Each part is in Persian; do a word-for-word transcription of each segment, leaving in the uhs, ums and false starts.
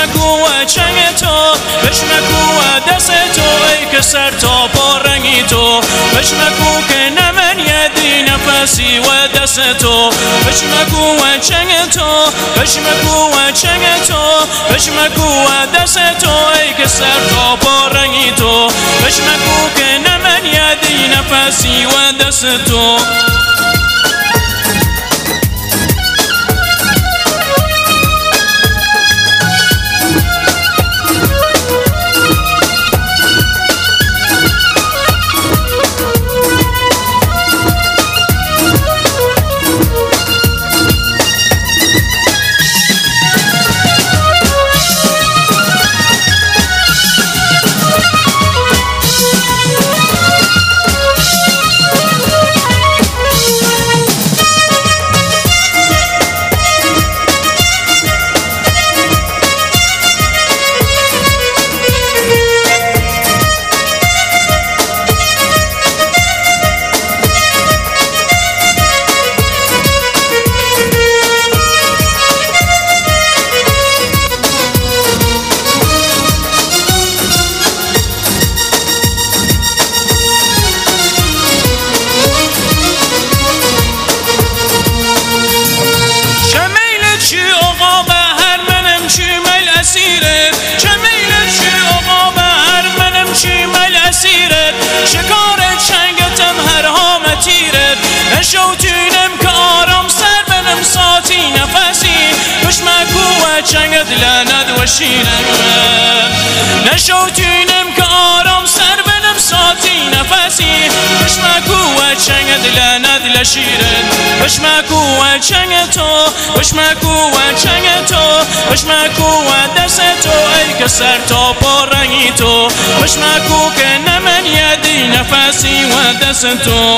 بشمکو و چنگ تو، بشمکو و دست تو ای که سر تا پا رنگی تو، بشمکو که نمن یدی نفسی و دست تو، بشمکو و چنگ تو، بشمکو و چنگ تو، بشمکو و دست تو ای که سر تا پا رنگی تو، بشمکو که نمن یدی نفسی و دست تو. شکار چنگتم هر هامتیرت نشوتونم که آرام سر بنم ساتی نفسی بشمکو و چنگت لند و شیرم نشوتونم که آرام سر بنم ساتی نفسی بشمکو و چنگت لند لشیرت بشمکو و چنگ تو بشمکو و چنگ تو بشمکو و دست تو ای که سر تا پا رنگی تو بشمکو که نمن یدی نفسی و دست تو.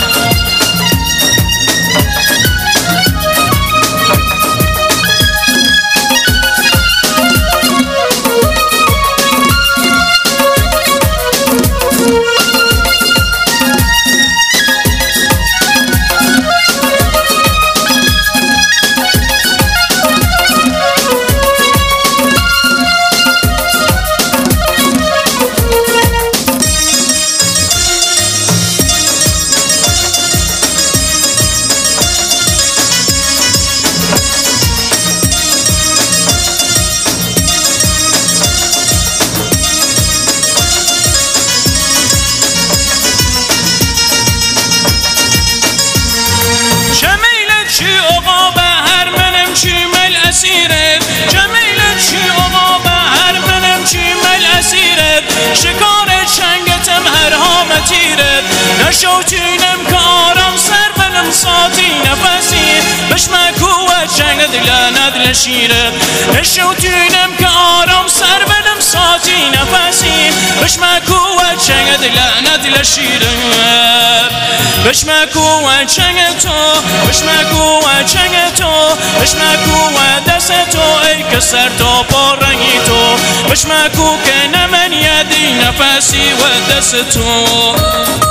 شکار چنگتم هر هامتیرت نشوتونم که آرام سر بنم ساتی نفسی بشمکو و چنگت لند لشیرت نشوتونم که آرام سر بنم ساتی نفسی بشمکو و چنگت لند لشیرت بشمکو و چنگ تو بشمکو و چنگ تو بشمکو و دست تو ای که سر تا پا رنگی تو بشمکو که نمن یدی نفسی و دست تو.